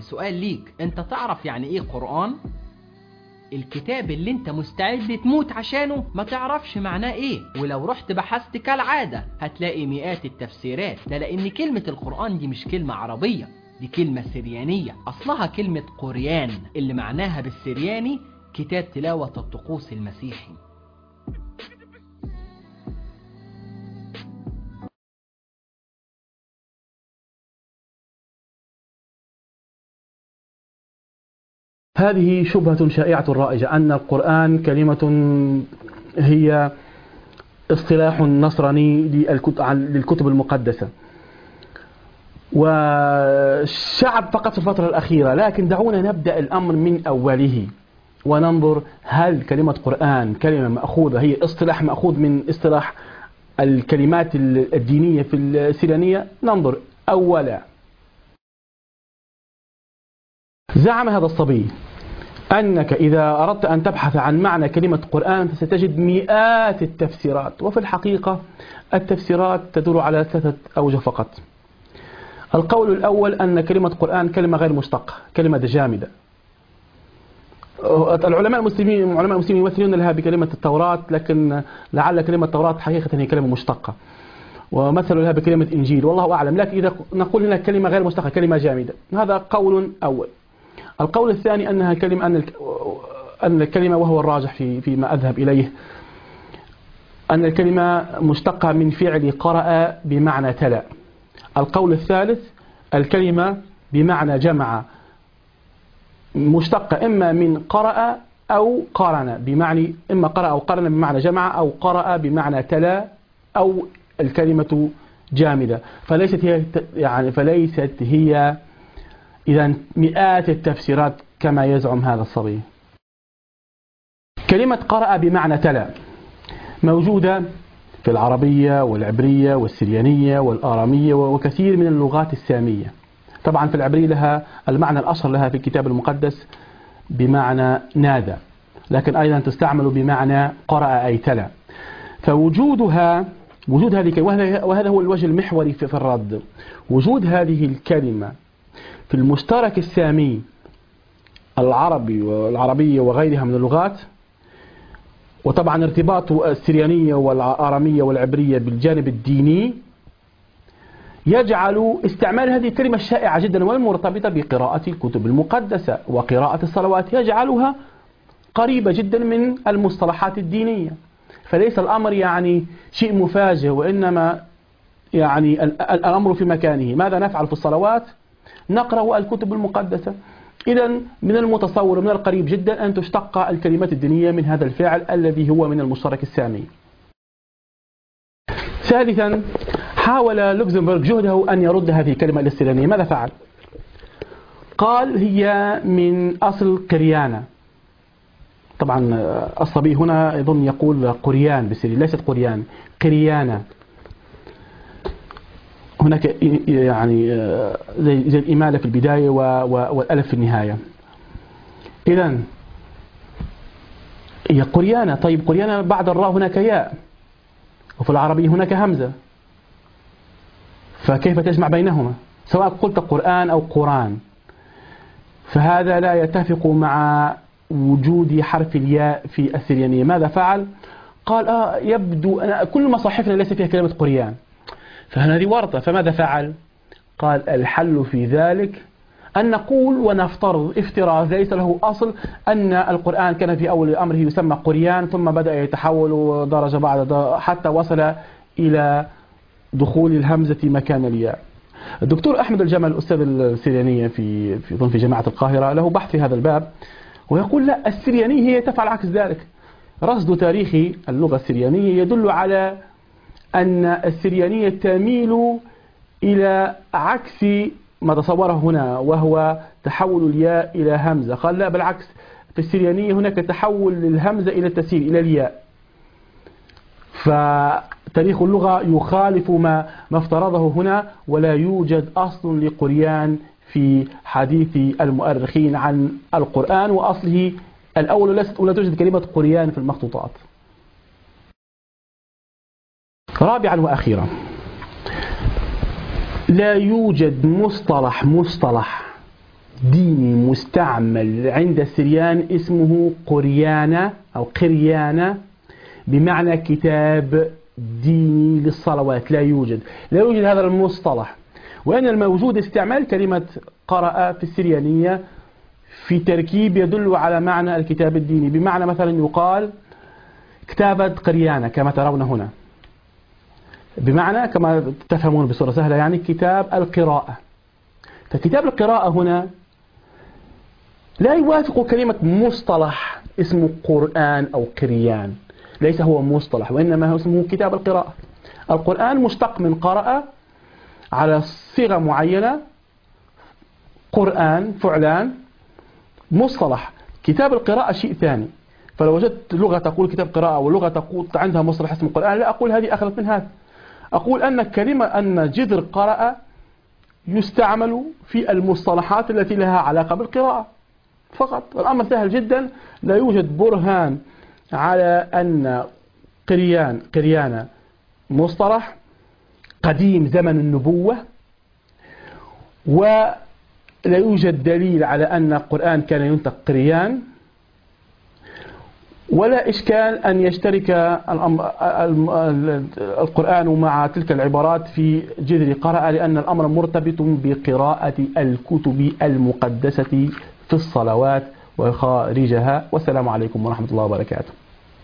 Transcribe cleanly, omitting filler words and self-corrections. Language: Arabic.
سؤال ليك، انت تعرف يعني ايه قرآن؟ الكتاب اللي انت مستعد تموت عشانه ما تعرفش معناه ايه، ولو رحت بحثت كالعادة هتلاقي مئات التفسيرات. ده لان كلمة القرآن دي مش كلمة عربية، دي كلمة سريانية، اصلها كلمة قريان اللي معناها بالسرياني كتاب تلاوة الطقوس المسيحي. هذه شبهة شائعة رائجة أن القرآن كلمة هي اصطلاح نصراني للكتب المقدسة والشعب فقط في الفترة الأخيرة. لكن دعونا نبدأ الأمر من أوله وننظر هل كلمة قرآن كلمة مأخوذة، هي اصطلاح مأخوذ من اصطلاح الكلمات الدينية في السريانية. ننظر أولا. زعم هذا الصبي أنك إذا أردت أن تبحث عن معنى كلمة قرآن فستجد مئات التفسيرات، وفي الحقيقة التفسيرات تدور على 3 أوجه فقط. القول الأول أن كلمة قرآن كلمة غير مشتقة، كلمة جامدة. العلماء المسلمين يمثلون لها بكلمة التوراة، لكن لعل كلمة التوراة حقيقة هي كلمة مشتقة، ومثلوا لها بكلمة إنجيل، والله أعلم. لكن إذا نقول هنا كلمة غير مشتقة، كلمة جامدة، هذا قول أول. القول الثاني أنها كلمة أن الكلمة، وهو الراجح فيما أذهب إليه، أن الكلمة مشتقة من فعل قرأ بمعنى تلا. القول الثالث الكلمة بمعنى جمع، مشتقة إما من قرأ أو قرن، بمعنى إما قرأ أو قرن بمعنى جمع، أو قرأ بمعنى تلا، أو الكلمة جامدة. فليست هي إذا مئات التفسيرات كما يزعم هذا الصبي. كلمة قرأ بمعنى تلا موجودة في العربية والعبرية والسريانية والآرامية وكثير من اللغات السامية. طبعا في العبرية لها المعنى الأشهر لها في الكتاب المقدس بمعنى نادى، لكن أيضا تستعمل بمعنى قرأ أي تلا. فوجود هذه، وهذا هو الوجه المحوري في الرد، وجود هذه الكلمة في المشترك السامي العربي والعربية وغيرها من اللغات، وطبعا ارتباط السريانية والآرامية والعبرية بالجانب الديني، يجعل استعمال هذه الكلمة الشائعة جدا والمرتبطة بقراءة الكتب المقدسة وقراءة الصلوات يجعلها قريبة جدا من المصطلحات الدينية. فليس الأمر يعني شيء مفاجئ، وإنما يعني الأمر في مكانه. ماذا نفعل في الصلوات؟ نقرأ الكتب المقدسة. إذا من المتصور من القريب جدا أن تشتق الكلمات الدينية من هذا الفعل الذي هو من المشترك السامي. ثالثا، حاول لوكسمبورغ جهده أن يرد هذه الكلمة السريانية. ماذا فعل؟ قال هي من أصل قريانة. طبعا الصبي هنا يظن يقول قريان بالسري، ليست قريان، قريانة. هناك يعني زي الإمالة في البداية والألف في النهاية. إذا هي قريانة. طيب قريانة بعد الراء هناك ياء، وفي العربية هناك همزة، فكيف تجمع بينهما سواء قلت قرآن أو قرآن؟ فهذا لا يتفق مع وجود حرف الياء في السريانية. ماذا فعل؟ قال يبدو أن كل مصاحفنا ليس فيها كلمة قريان، فهذه ورطة. فماذا فعل؟ قال الحل في ذلك أن نقول ونفترض افتراض ليس له أصل أن القرآن كان في أول أمره يسمى قريان، ثم بدأ يتحول درجة بعد درجة حتى وصل إلى دخول الهمزة مكان الياء. الدكتور أحمد الجمل أستاذ السريانية في جامعة القاهرة له بحث في هذا الباب، ويقول لا، السريانية هي تفعل عكس ذلك. رصد تاريخي اللغة السريانية يدل على أن السريانية تميل إلى عكس ما تصوره هنا، وهو تحول الياء إلى همزة. قال لا، بالعكس، في السريانية هناك تحول للهمزة إلى التسهيل إلى الياء. فتاريخ اللغة يخالف ما افترضه هنا، ولا يوجد أصل لقريان في حديث المؤرخين عن القرآن، وأصله الأول ولا توجد كلمة قريان في المخطوطات. رابعا وأخيرا، لا يوجد مصطلح ديني مستعمل عند السريان اسمه قريانة أو قريانة، بمعنى كتاب ديني للصلوات. لا يوجد هذا المصطلح، وأن الموجود استعمال كلمة قرأ في السريانية في تركيب يدل على معنى الكتاب الديني، بمعنى مثلا يقال كتابة قريانة كما ترون هنا، بمعنى كما تفهمون بصورة سهلة يعني كتاب القراءة. فكتاب القراءة هنا لا يوافق كلمة مصطلح اسمه قرآن أو قريان، ليس هو مصطلح وإنما هو اسمه كتاب القراءة. القرآن مشتق من قرأ على صيغة معينة، قرآن فعلان، مصطلح كتاب القراءة شيء ثاني. فلو وجدت لغة تقول كتاب قراءة ولغة تقول عندها مصطلح اسمه قرآن، لا أقول هذه أخذت من هذا، أقول أن جذر قرأ يستعمل في المصطلحات التي لها علاقة بالقراءة فقط. الأمر سهل جدا، لا يوجد برهان على أن قريانة مصطلح قديم زمن النبوة، ولا يوجد دليل على أن القرآن كان ينطق قريان، ولا إشكال أن يشترك القرآن مع تلك العبارات في جذر قرأ، لأن الأمر مرتبط بقراءة الكتب المقدسة في الصلوات وخارجها. والسلام عليكم ورحمة الله وبركاته.